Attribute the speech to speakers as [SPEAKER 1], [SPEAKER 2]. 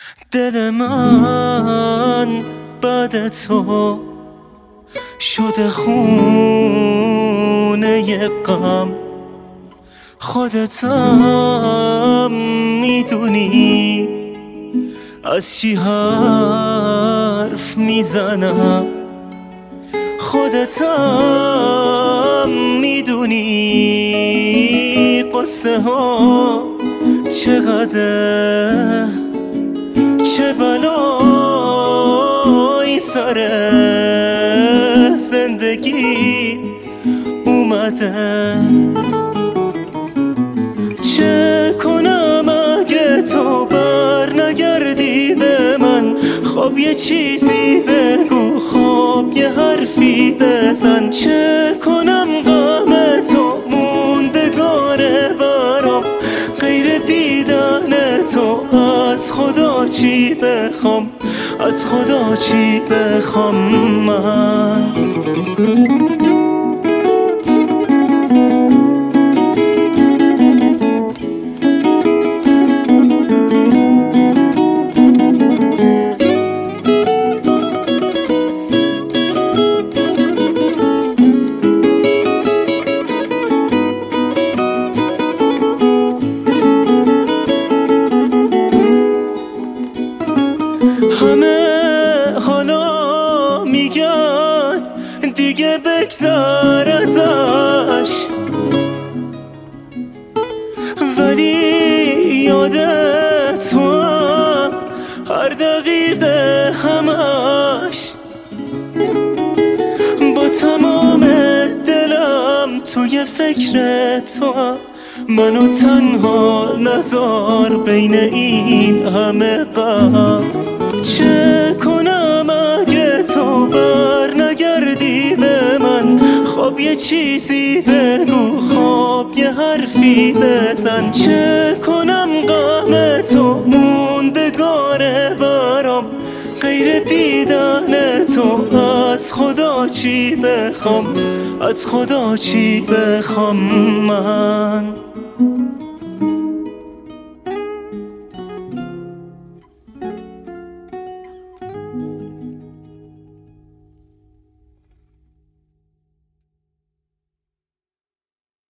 [SPEAKER 1] دل من بعد تو شده خونه غم، خودتم میدونی از چی حرف میزنم، خودتم میدونی قصه ها چقدر، چه بلایی سر زندگی اومده. چه کنم اگه تو بر نگردی به من؟ خب یه چیزی بگو، خب یه حرفی بزن. چه کنم غم تو موندگاره برام، غیر دیدن تو از خدا چی بخوام، از خدا چی بخوام من؟ همه حالا میگن دیگه بگذر ازش، ولی یادت تو هر دقیقه همش، با تمام دلم توی فکر تو، منو تنها نذار بین این همه غم. چه کنم اگه تو بر نگردی به من؟ خب یه چیزی بگو، خب یه حرفی بزن. چه کنم غم تو موندگاره برام، غیر دیدن تو از خدا چی بخوام، از خدا چی بخوام من؟